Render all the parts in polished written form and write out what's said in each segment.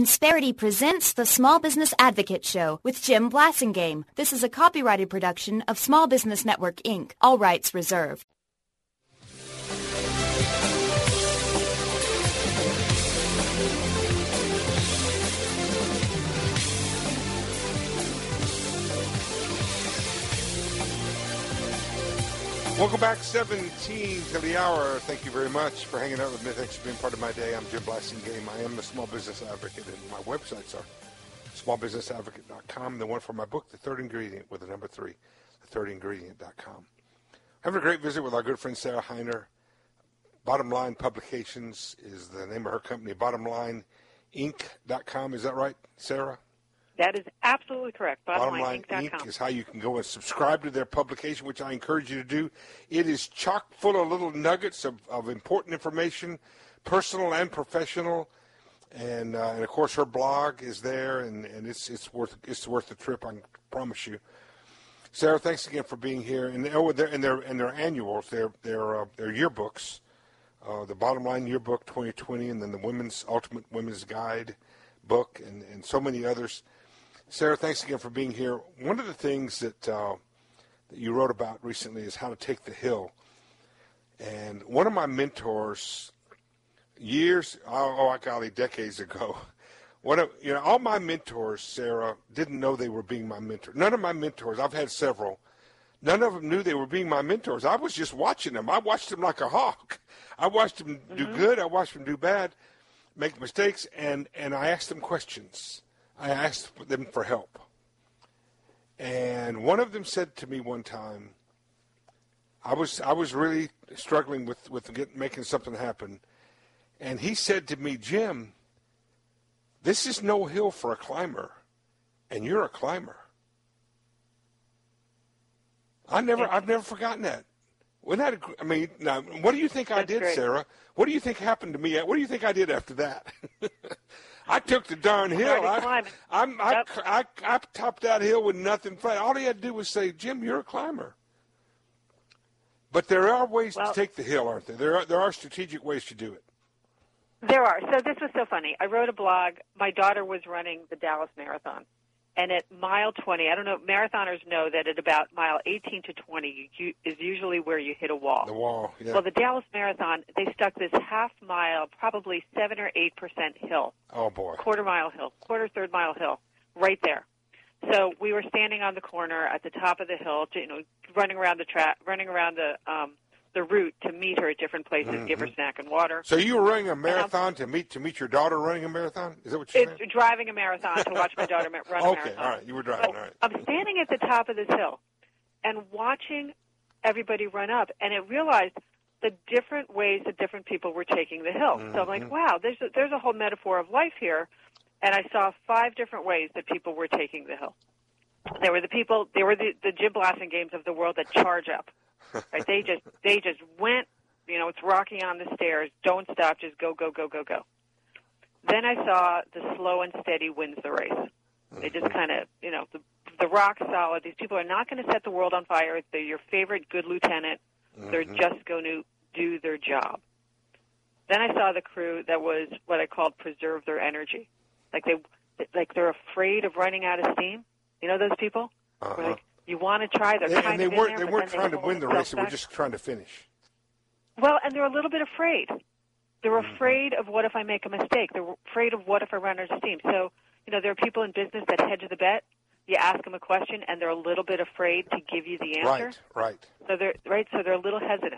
Insperity presents the Small Business Advocate Show with Jim Blasingame. This is a copyrighted production of Small Business Network, Inc., all rights reserved. Welcome back, 17 to the hour. Thank you very much for hanging out with me. Thanks for being part of my day. I'm Jim Blasingame. I am a small business advocate, and my websites are smallbusinessadvocate.com. The one for my book, The Third Ingredient, with the number 3, thethirdingredient.com. Having a great visit with our good friend Sarah Heiner. Bottom Line Publications is the name of her company, bottomlineinc.com. Is that right, Sarah? That is absolutely correct. Bottom Line Inc. is how you can go and subscribe to their publication, which I encourage you to do. It is chock full of little nuggets of important information, personal and professional. And of course, her blog is there, and it's worth the trip. I promise you. Sarah, thanks again for being here. And their annuals, their yearbooks, the Bottom Line Yearbook 2020, and then the Ultimate Women's Guide book, and so many others. Sarah, thanks again for being here. One of the things that you wrote about recently is how to take the hill. And one of my mentors, decades ago, all my mentors, Sarah, didn't know they were being my mentor. None of my mentors, I've had several, none of them knew they were being my mentors. I was just watching them. I watched them like a hawk. I watched them do good. I watched them do bad, make mistakes, and I asked them questions. I asked them for help. And one of them said to me one time, I was really struggling with making something happen. And he said to me, Jim, this is no hill for a climber, and you're a climber. I've never forgotten that. Now, what do you think I did, great. Sarah? What do you think happened to me? What do you think I did after that? I took the darn hill. I topped that hill with nothing flat. All he had to do was say, Jim, you're a climber. But there are ways to take the hill, aren't there? There are strategic ways to do it. There are. So this was so funny. I wrote a blog. My daughter was running the Dallas Marathon. And at mile 20, I don't know, marathoners know that at about mile 18 to 20 is usually where you hit a wall. The wall, yeah. Well, the Dallas Marathon, they stuck this half mile, probably 7 or 8% hill. Oh, boy. Third mile hill, right there. So we were standing on the corner at the top of the hill, running around the route to meet her at different places, give her snack and water. So you were running a marathon to meet your daughter running a marathon? Is that what you're saying? It's driving a marathon to watch my daughter run a marathon. Okay, all right. You were driving, all right. I'm standing at the top of this hill and watching everybody run up, and I realized the different ways that different people were taking the hill. So I'm like, wow, there's a whole metaphor of life here, and I saw 5 different ways that people were taking the hill. There were the Jim Blasingames of the world that charge up. Right? They just went, it's rocky on the stairs. Don't stop, just go, go, go, go, go. Then I saw the slow and steady wins the race. They just kind of, the rock solid. These people are not going to set the world on fire. They're your favorite good lieutenant. They're just going to do their job. Then I saw the crew that was what I called preserve their energy. Like they're afraid of running out of steam. You know those people? You want to try. They weren't trying to win the race. They were just trying to finish. Well, and they're a little bit afraid. They're afraid of what if I make a mistake. They're afraid of what if I run out of steam. So, there are people in business that hedge the bet. You ask them a question, and they're a little bit afraid to give you the answer. Right. So they're a little hesitant.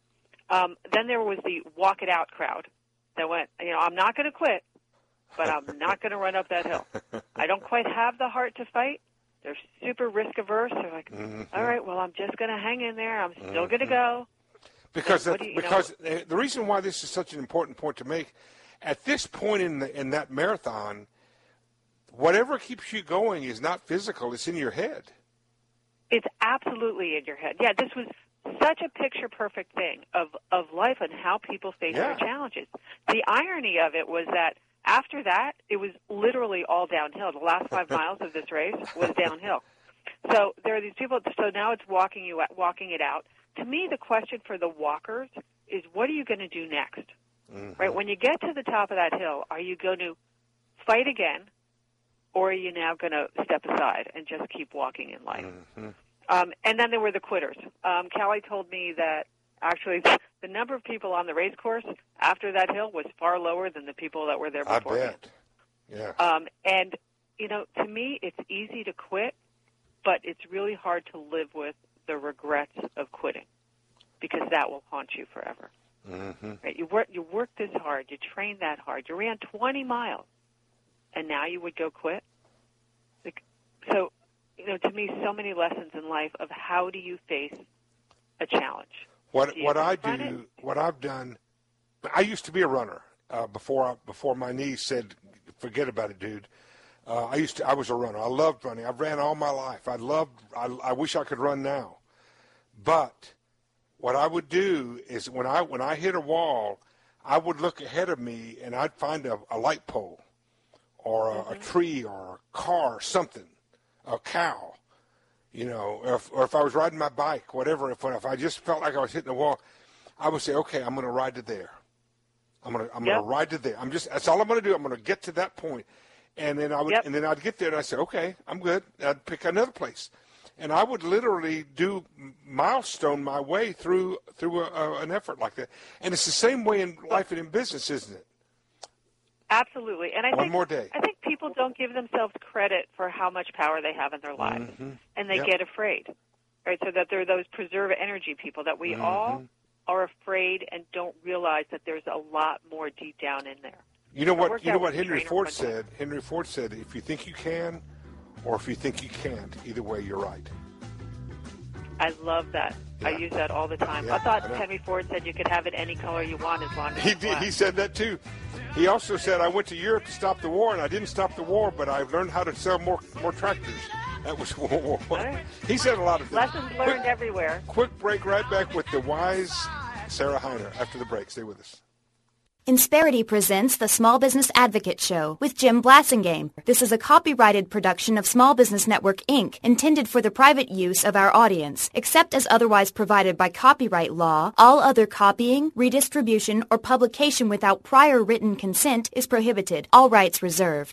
Then there was the walk it out crowd that went, I'm not going to quit, but I'm not going to run up that hill. I don't quite have the heart to fight. They're super risk averse. They're like, all right, well, I'm just going to hang in there. I'm still going to go. Because the reason why this is such an important point to make, at this point in that marathon, whatever keeps you going is not physical. It's in your head. It's absolutely in your head. Yeah, this was such a picture-perfect thing of life and how people face their challenges. The irony of it was that after that, it was literally all downhill. The last 5 miles of this race was downhill. So there are these people. So now it's walking it out. To me, the question for the walkers is, what are you going to do next? Right? When you get to the top of that hill, are you going to fight again, or are you now going to step aside and just keep walking in life? And then there were the quitters. Callie told me that actually the number of people on the race course after that hill was far lower than the people that were there before. I bet. Yeah. And, to me, it's easy to quit, but it's really hard to live with the regrets of quitting because that will haunt you forever. Right? You work this hard. You train that hard. You ran 20 miles, and now you would go quit? So, to me, so many lessons in life of how do you face a challenge. What I've done, I used to be a runner before my knees said, forget about it, dude. I was a runner. I loved running. I've ran all my life. I wish I could run now. But what I would do is when I hit a wall, I would look ahead of me and I'd find a light pole or a tree or a car or something, a cow, or if I was riding my bike, whatever, if I just felt like I was hitting a wall, I would say, okay, I'm going to ride to there. I'm going to ride to there. That's all I'm going to do. I'm going to get to that point. And then I'd get there and I'd say, okay, I'm good. I'd pick another place. And I would literally do milestone my way through an effort like that. And it's the same way in life and in business, isn't it? Absolutely. And One more day. I think people don't give themselves credit for how much power they have in their lives. And they get afraid, right? So that there are those preserve energy people that we all are afraid and don't realize that there's a lot more deep down in there. You know what Henry Ford said? Henry Ford said, if you think you can or if you think you can't, either way, you're right. I love that. Yeah. I use that all the time. Yeah, I thought Henry Ford said you could have it any color you want as long as it's black. He said that too. He also said, I went to Europe to stop the war, and I didn't stop the war, but I learned how to sell more tractors. That was World War I. Right. He said a lot of things. Lessons learned everywhere. Quick break, right back with the wise Sarah Heiner. After the break, stay with us. Insperity presents the Small Business Advocate Show with Jim Blasingame. This is a copyrighted production of Small Business Network, Inc., intended for the private use of our audience. Except as otherwise provided by copyright law, all other copying, redistribution, or publication without prior written consent is prohibited. All rights reserved.